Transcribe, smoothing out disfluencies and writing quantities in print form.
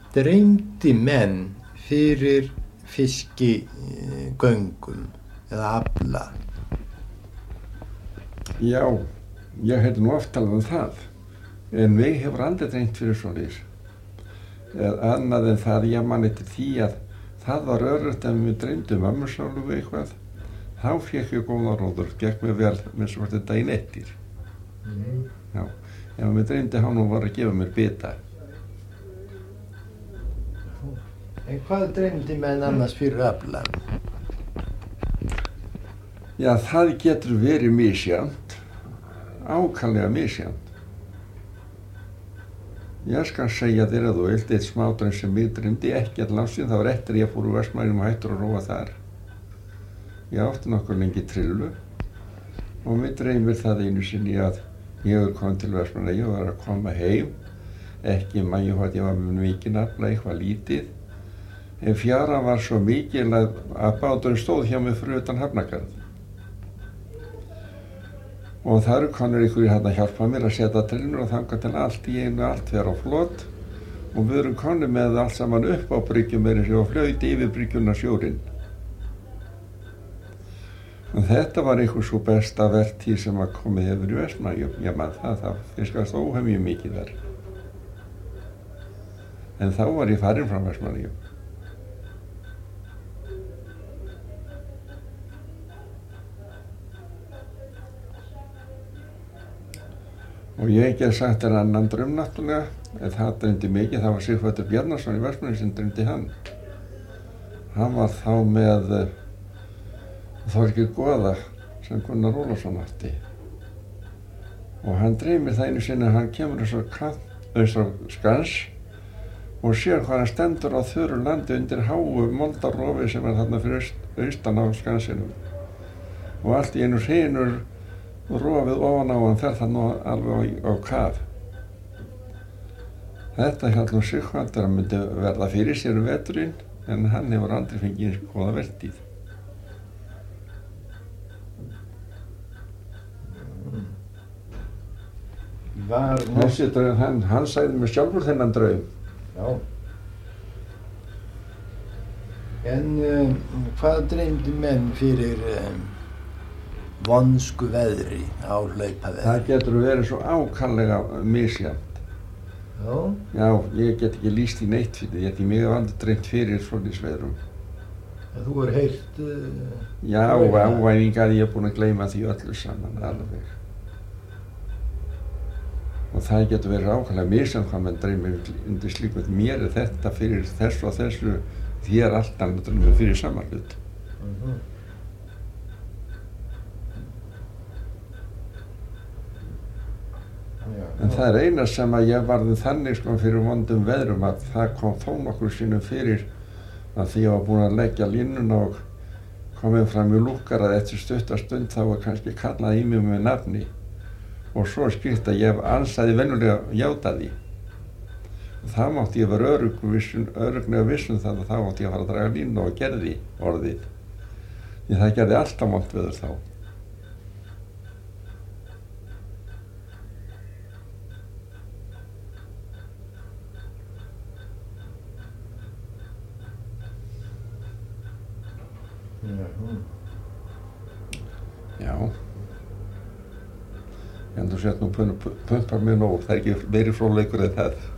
dreymdi menn fyrir fiskigöngum eða afla? Já, ég heiti nú oft talað það, en mig hefur aldrei dreymt fyrir svoleiðis. Annað en það ég man eftir því að það var öruggt ef mér dreymdi mömmusálu eitthvað, þá fékk ég góða róður, gekk mér vel með svo þetta daginn eftir. Já, ef mér dreymdi hann og var að gefa mér bita. En hvað dreymdi menn annars fyrir afla? Já, það getur verið misjafnt, ákaflega misjafnt. Ég skal segja þér að þú vilt eitt smádraum sem mig dreymdi ekki að langt síðan, það var eftir ég fór úr Vestmannaeyjum og hættur að róa þar. Ég átti nokkur lengi trillu og mig dreymir það einu sinni að ég var komin til Vestmannaeyja og var að koma heim, ekki maður hvað ég var með mikinn afla, eitthvað lítið, en fjaran var svo mikil að báturinn stóð hjá mig fyrir utan Hafnargarð. Og það eru konur einhverjir að hjálpa mér að setja trillur og þangað til allt í einu allt fer á flot og við erum konur með allt saman upp á bryggjum og flöyti yfir bryggjuna sjórinn. Og þetta var einhver svo besta vertíð sem að komið hefur í Vestmannaeyjum. Ég man það fiskast óhemju mikið þar. En þá var ég farinn frá Vestmannaeyjum. Og ég get sagt þér annan draum náttúrulega, en það dreymdi mikið, það var Sigvaldi Bjarnason í Vestmannaeyjum sem dreymdi hann. Hann var þá með Þorgeir Goða sem Gunnar Ólafsson átti. Og hann dreymir það einu sinni að hann kemur eins og skans og sér hvað hann stendur á þurru landi undir háu moldarofi sem þarna fyrir austan á skansinum. Og allt í einu hrynur rofið ofan á hann fer það nú alveg á kaf. Þetta hjálp nú Sigvaldi að myndi verða fyrir sér veturinn, en hann hefur aldrei fengið eins góða vertíð. Þessi draum, hann sagði mér sjálfur þennan draum. Já. En hvað dreymdi menn fyrir vonsku veðri á hlaupaveðri? Það getur verið svo ákaflega misjafnt. Já. Já, ég get ekki lýst í neitt fyrir því, ég hef mjög aldrei dreymt fyrir svoleiðis veðrum. Þú er heyrt... Já, ávæningar, ég er búinn að gleyma því öllu saman alveg. Og það getur verið ákaflega misjafnt hvað menn dreymir undir slíku. Mér er þetta fyrir þessu og þessu, þér allt annað dreymir fyrir sama hlut. En það er eina sem að ég varði þannig fyrir vondum veðrum að það kom þó nokkur sinnum fyrir að því ég var búinn að leggja línuna og komið fram í lúkkar að eftir stutta stund þá var kannski kallað í mig með nafni og svo skýrt að ég ansaði venjulega játa því. Það mátti ég vera örugglega viss það að þá mátti ég að fara að draga línu og gerði orðið. Því það gerði alltaf vont veður þá. Já. En þú sett nú pumpar mér nóg, það er ekki verið fróðleikur en það.